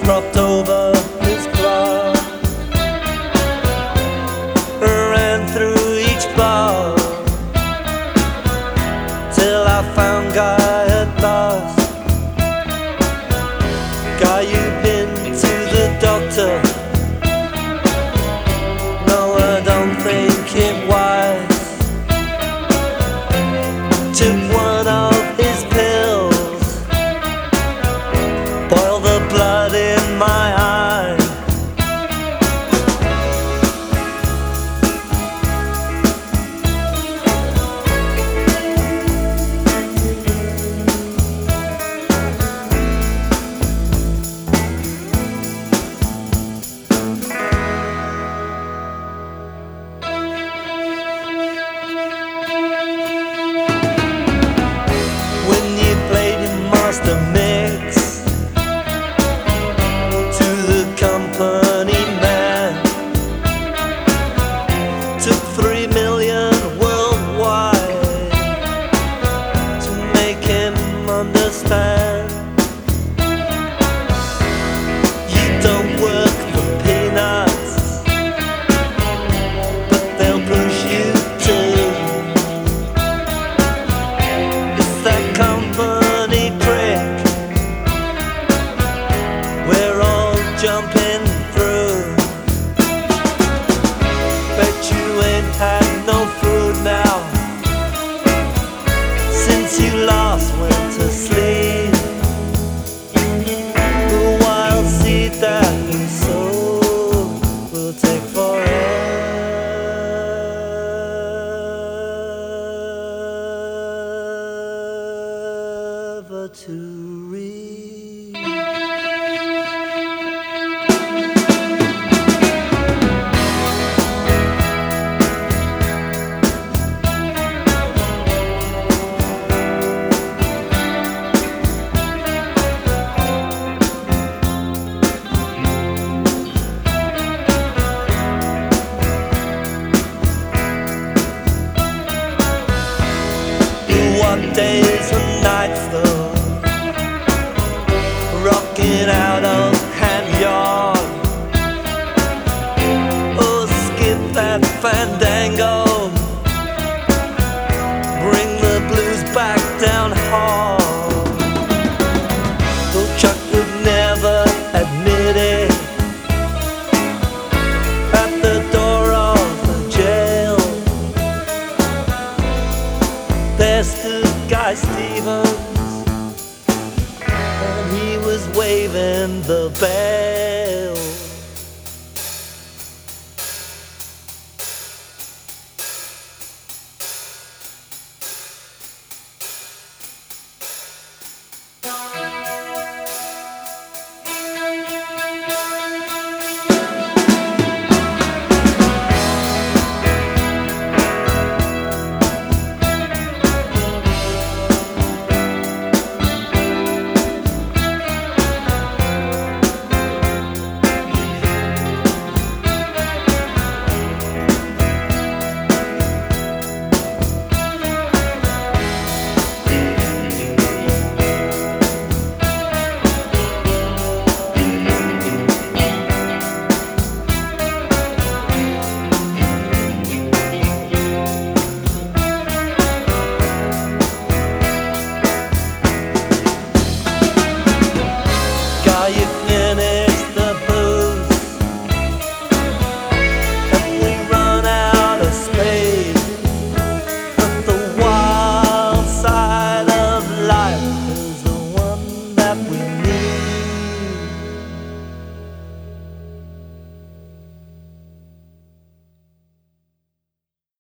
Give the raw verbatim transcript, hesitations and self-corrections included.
propped over his club, ran through each bar till I found Guy at last. Guy, you've been to the doctor? No, I don't think it wise. Took one of his pills, boiled the blood in my eye. The mix to the company man, took three million worldwide to make him understand. You don't work for peanuts, but they'll push you too. It's that company trick we're all jumping through. Bet you ain't had no food now since you last went to sleep. The wild seed that you sowed will take forever to reap. What days and nights though, rocking out of hand yard. Oh, skip that fandango, bring the blues back down hard. Though Chuck would never admit it, at the door of the jail there stood Guy Stevens, and he was waving the bell.